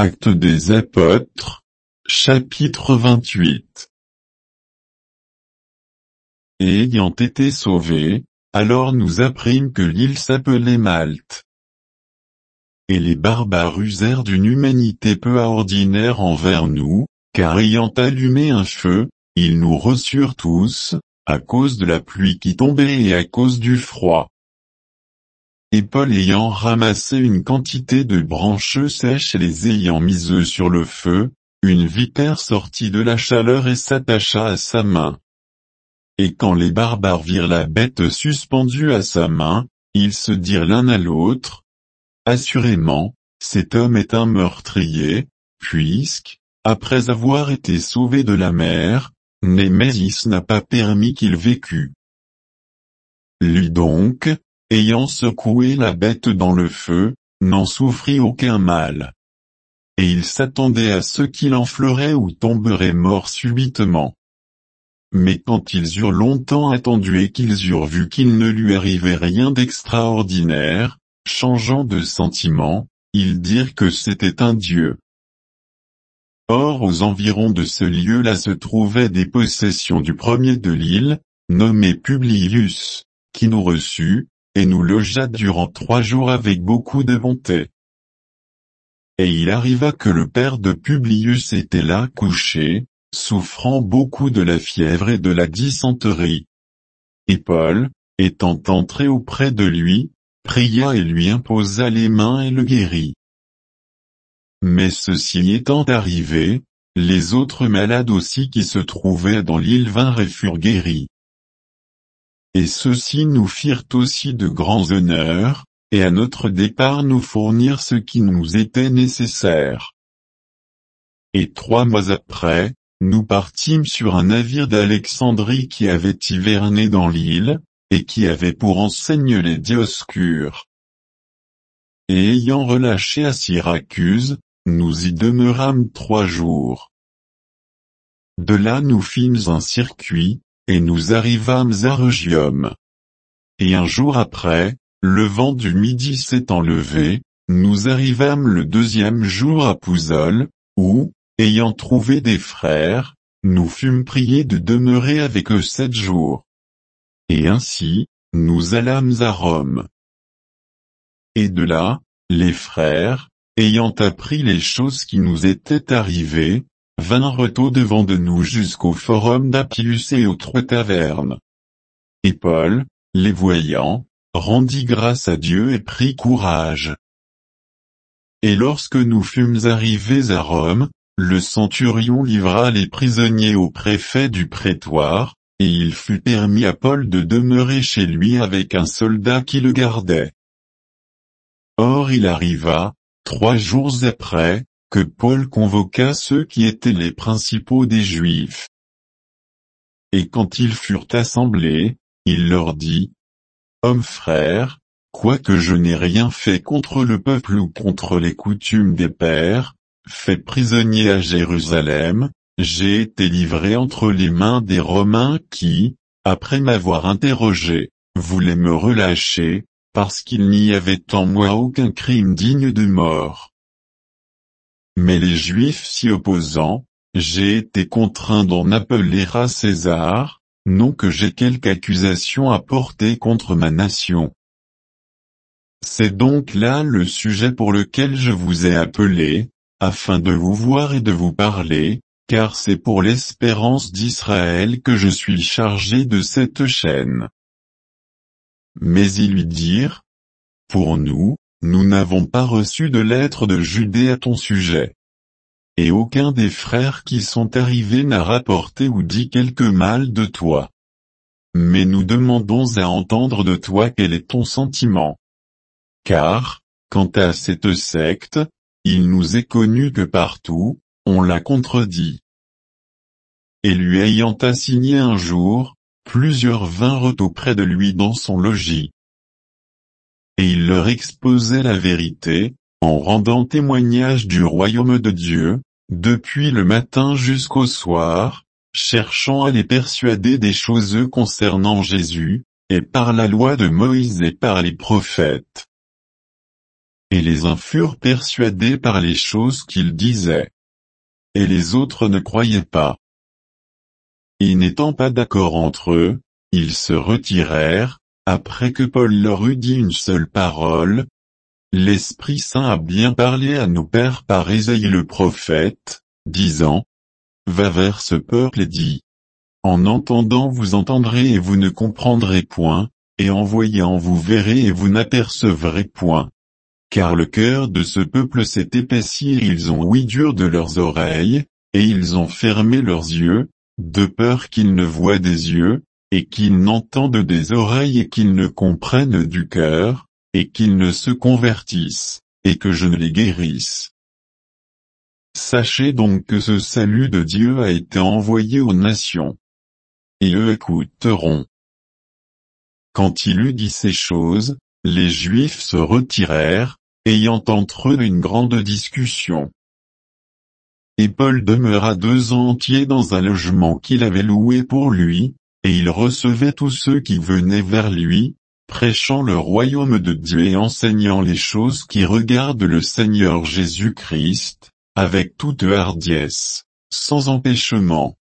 Actes des Apôtres, chapitre 28. Et ayant été sauvés, alors nous apprîmes que l'île s'appelait Malte. Et les barbares usèrent d'une humanité peu ordinaire envers nous, car ayant allumé un feu, ils nous reçurent tous, à cause de la pluie qui tombait et à cause du froid. Et Paul ayant ramassé une quantité de branches sèches et les ayant mises sur le feu, une vipère sortit de la chaleur et s'attacha à sa main. Et quand les barbares virent la bête suspendue à sa main, ils se dirent l'un à l'autre: Assurément, cet homme est un meurtrier, puisque, après avoir été sauvé de la mer, Némésis n'a pas permis qu'il vécût. Lui donc, ayant secoué la bête dans le feu, n'en souffrit aucun mal. Et il s'attendait à ce qu'il enflerait ou tomberait mort subitement. Mais quand ils eurent longtemps attendu et qu'ils eurent vu qu'il ne lui arrivait rien d'extraordinaire, changeant de sentiment, ils dirent que c'était un dieu. Or aux environs de ce lieu-là se trouvaient des possessions du premier de l'île, nommé Publius, qui nous reçut, et nous logea durant 3 jours avec beaucoup de bonté. Et il arriva que le père de Publius était là couché, souffrant beaucoup de la fièvre et de la dysenterie. Et Paul, étant entré auprès de lui, pria et lui imposa les mains et le guérit. Mais ceci étant arrivé, les autres malades aussi qui se trouvaient dans l'île vinrent et furent guéris. Et ceux-ci nous firent aussi de grands honneurs, et à notre départ nous fournirent ce qui nous était nécessaire. Et 3 mois après, nous partîmes sur un navire d'Alexandrie qui avait hiverné dans l'île, et qui avait pour enseigne les Dioscures. Et ayant relâché à Syracuse, nous y demeurâmes 3 jours. De là nous fîmes un circuit, et nous arrivâmes à Rhegium. Et un jour après, le vent du midi s'étant levé, nous arrivâmes le 2e jour à Pouzole, où, ayant trouvé des frères, nous fûmes priés de demeurer avec eux 7 jours. Et ainsi, nous allâmes à Rome. Et de là, les frères, ayant appris les choses qui nous étaient arrivées, vinrent au-devant de nous jusqu'au forum d'Appius et aux 3 tavernes. Et Paul, les voyant, rendit grâce à Dieu et prit courage. Et lorsque nous fûmes arrivés à Rome, le centurion livra les prisonniers au préfet du prétoire, et il fut permis à Paul de demeurer chez lui avec un soldat qui le gardait. Or il arriva, 3 jours après, que Paul convoqua ceux qui étaient les principaux des Juifs. Et quand ils furent assemblés, il leur dit: Hommes frères, quoique je n'ai rien fait contre le peuple ou contre les coutumes des pères, fait prisonnier à Jérusalem, j'ai été livré entre les mains des Romains qui, après m'avoir interrogé, voulaient me relâcher, parce qu'il n'y avait en moi aucun crime digne de mort. Mais les Juifs s'y opposant, j'ai été contraint d'en appeler à César, non que j'ai quelque accusation à porter contre ma nation. C'est donc là le sujet pour lequel je vous ai appelé, afin de vous voir et de vous parler, car c'est pour l'espérance d'Israël que je suis chargé de cette chaîne. Mais ils lui dirent: Pour nous, nous n'avons pas reçu de lettre de Judée à ton sujet. Et aucun des frères qui sont arrivés n'a rapporté ou dit quelque mal de toi. Mais nous demandons à entendre de toi quel est ton sentiment. Car, quant à cette secte, il nous est connu que partout, on la contredit. Et lui ayant assigné un jour, plusieurs vinrent auprès de lui dans son logis. Et il leur exposait la vérité, en rendant témoignage du royaume de Dieu, depuis le matin jusqu'au soir, cherchant à les persuader des choses concernant Jésus, et par la loi de Moïse et par les prophètes. et les uns furent persuadés par les choses qu'il disait. Et les autres ne croyaient pas. Et n'étant pas d'accord entre eux, ils se retirèrent, après que Paul leur eut dit une seule parole. L'Esprit Saint a bien parlé à nos pères par Ésaïe le prophète, disant, va vers ce peuple et dis. En entendant vous entendrez et vous ne comprendrez point, et en voyant vous verrez et vous n'apercevrez point. Car le cœur de ce peuple s'est épaissi et ils ont ouï dur de leurs oreilles, et ils ont fermé leurs yeux, de peur qu'ils ne voient des yeux, et qu'ils n'entendent des oreilles et qu'ils ne comprennent du cœur, et qu'ils ne se convertissent, et que je ne les guérisse. Sachez donc que ce salut de Dieu a été envoyé aux nations. Et eux écouteront. Quand il eut dit ces choses, les Juifs se retirèrent, ayant entre eux une grande discussion. Et Paul demeura 2 ans entiers dans un logement qu'il avait loué pour lui, et il recevait tous ceux qui venaient vers lui, prêchant le royaume de Dieu et enseignant les choses qui regardent le Seigneur Jésus-Christ, avec toute hardiesse, sans empêchement.